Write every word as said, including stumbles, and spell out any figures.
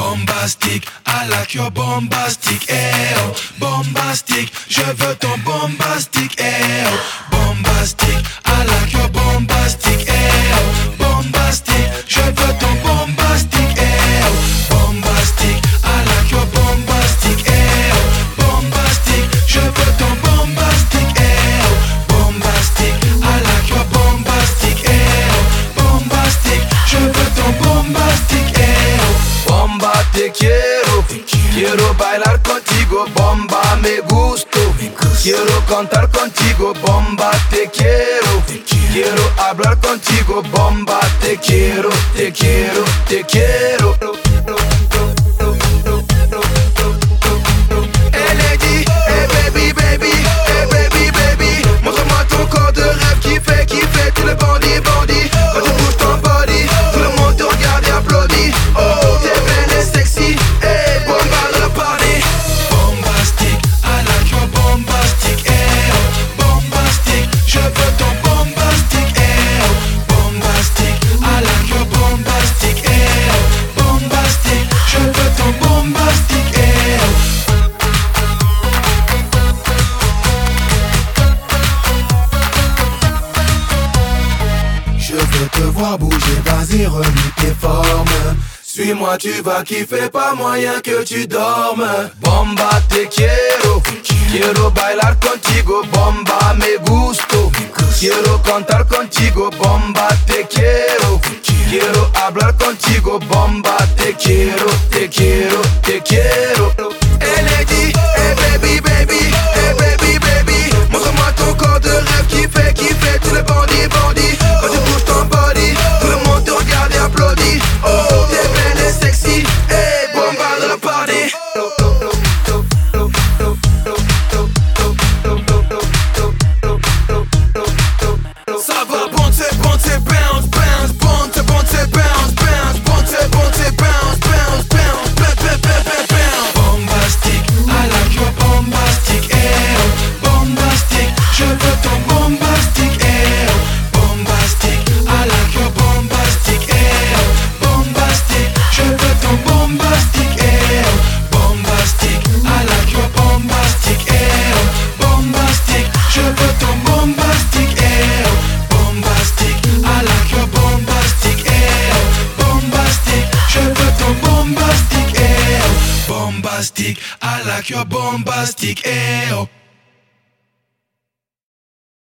Bombastique, I like your bombastic, eh oh. Bombastique, je veux ton bombastique, eh oh. Bombastique, I like your bombastic, eh oh. Bombastique, je veux ton bombastique, eh oh. Bombastique, I like your bombastic, eh oh. Bombastique, je veux ton bombastique, eh oh. Bombastique, I like your bombastic, eh oh. Bombastique, je veux ton bombastique, eh oh. Bomba te quiero, quiero bailar contigo, bomba me gusto, quiero cantar contigo, bomba te quiero, quiero hablar contigo, bomba te quiero, te quiero, te quiero. Elle est dit, hey baby, baby, hey baby, baby, montre-moi ton corps de rêve qui fait, qui fait tout le bandit, bandit. Quand tu bouges ton body, tout le monde te regarde et applaudit. Oh, t'es belle et sexy, hey, bomba dans le party. Bombastique, I like your bombastic, eh oh. Bombastique, je veux ton bombastic, eh oh. Bombastique, I like your bombastic, eh oh. Bombastique, je veux ton bombastic, eh oh. Je veux te voir bouger, vas-y remue tes formes. Suis-moi, tu vas kiffer, pas moyen que tu dormes. Bomba te quiero, quiero bailar contigo, bomba me gusto, quiero cantar contigo, bomba te quiero, quiero hablar contigo, bomba te quiero, te quiero, te quiero. Elle est dit, hey baby, baby, hey baby, baby, montre-moi ton corps de rêve qui fait, qui fait tout le bandit, bandit. Quand tu bouges ton body, tout le monde te regarde et applaudit. Oh, t'es belle et sexy, hey, bomba dans le party. Ça va, bounce, bounce, bounce, bounce, bounce, bounce, bounce, bounce, bounce, bounce, bounce, bounce, bounce, bounce, bounce, bounce. Bombastique, I like your bombastic, eh oh. Bombastique, je veux ton bombastic, eh oh. Bombastique, I like your bombastic, eh oh. Bombastique, je veux ton bombastic, eh oh. Bombastique, I like your bombastic, eh oh. Bombastique, je veux ton bombastic, eh oh. Bombastique, I like your bombastic, eh oh. Bombastique, je veux ton bombastic, eh oh. Bombastique, I like your bombastic, eh oh.